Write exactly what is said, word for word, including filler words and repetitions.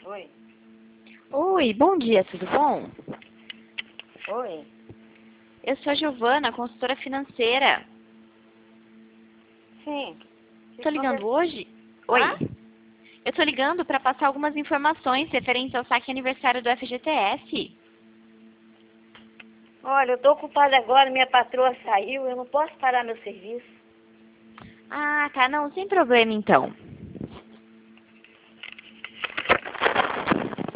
Oi. Oi, bom dia, tudo bom? Oi. Eu sou a Giovana, consultora financeira. Sim. Estou ligando hoje? Oi. Hã? Eu estou ligando para passar algumas informações referentes ao saque aniversário do F G T S. Olha, eu tô ocupada agora, minha patroa saiu, eu não posso parar meu serviço. Ah, tá, não, sem problema então.